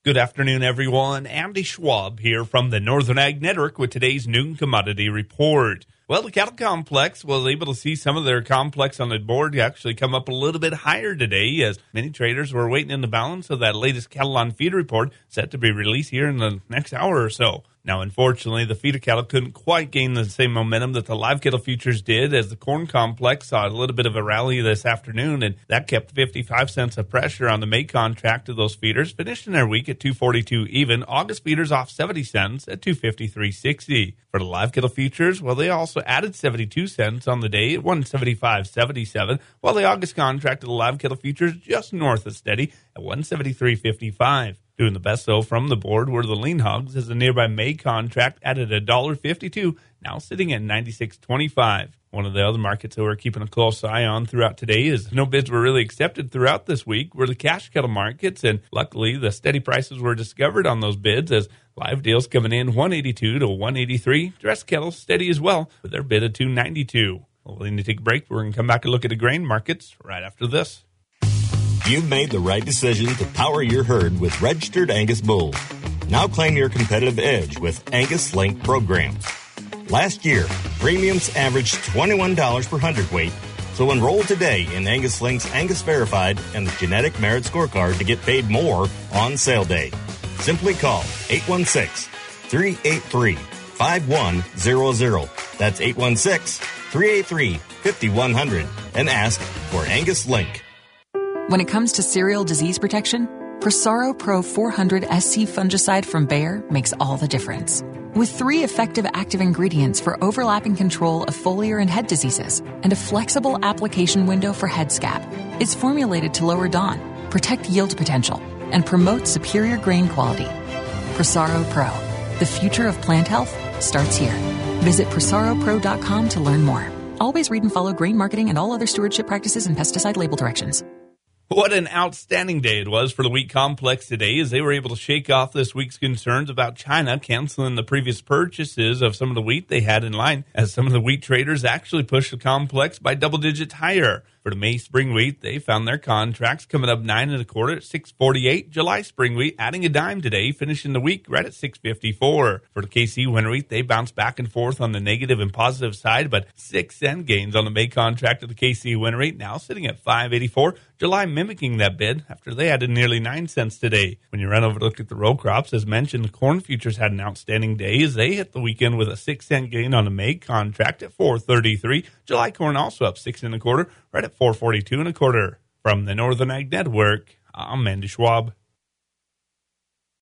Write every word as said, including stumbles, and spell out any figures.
Good afternoon, everyone. Andy Schwab here from the Northern Ag Network with today's noon commodity report. Well, the cattle complex was able to see some of their complex on the board actually come up a little bit higher today as many traders were waiting in the balance of that latest cattle on feed report set to be released here in the next hour or so. Now, unfortunately, the feeder cattle couldn't quite gain the same momentum that the live cattle futures did as the corn complex saw a little bit of a rally this afternoon, and that kept fifty-five cents of pressure on the May contract of those feeders, finishing their week at two forty-two even. August feeders off seventy cents at two fifty-three sixty. For the live cattle futures, well, they also added seventy-two cents on the day at one seventy-five seventy-seven, while the August contract of the live cattle futures just north of steady at one seventy-three fifty-five. Doing the best, though, from the board were the lean hogs as the nearby May contract added one dollar fifty-two, now sitting at ninety-six twenty-five. One of the other markets that we're keeping a close eye on throughout today is no bids were really accepted throughout this week were the cash cattle markets, and luckily the steady prices were discovered on those bids as live deals coming in one eighty-two to one eighty-three. Dressed cattle steady as well with their bid of two ninety-two. Well, we need to take a break. We're going to come back and look at the grain markets right after this. You've made the right decision to power your herd with registered Angus bulls. Now claim your competitive edge with Angus Link programs. Last year, premiums averaged twenty-one dollars per hundredweight, so enroll today in Angus Link's Angus Verified and the Genetic Merit Scorecard to get paid more on sale day. Simply call eight one six, three eight three, five one zero zero. That's eight one six, three eight three, five one zero zero and ask for Angus Link. When it comes to cereal disease protection, Prosaro Pro four hundred S C fungicide from Bayer makes all the difference. With three effective active ingredients for overlapping control of foliar and head diseases and a flexible application window for head scab, it's formulated to lower D O N, protect yield potential, and promote superior grain quality. Prosaro Pro, the future of plant health, starts here. Visit prosaro pro dot com to learn more. Always read and follow grain marketing and all other stewardship practices and pesticide label directions. What an outstanding day it was for the wheat complex today as they were able to shake off this week's concerns about China canceling the previous purchases of some of the wheat they had in line, as some of the wheat traders actually pushed the complex by double digits higher. For the May spring wheat, they found their contracts coming up nine and a quarter at six forty-eight. July spring wheat adding a dime today, finishing the week right at six fifty-four. For the K C winter wheat, they bounced back and forth on the negative and positive side, but six cent gains on the May contract of the K C winter wheat, now sitting at five eighty-four. July mimicking that bid after they added nearly nine cents today. When you run over to look at the row crops, as mentioned, the corn futures had an outstanding day as they hit the weekend with a six cent gain on the May contract at four thirty-three. July corn also up six and a quarter, right at four forty-two and a quarter. From the Northern Ag Network, I'm Andy Schwab.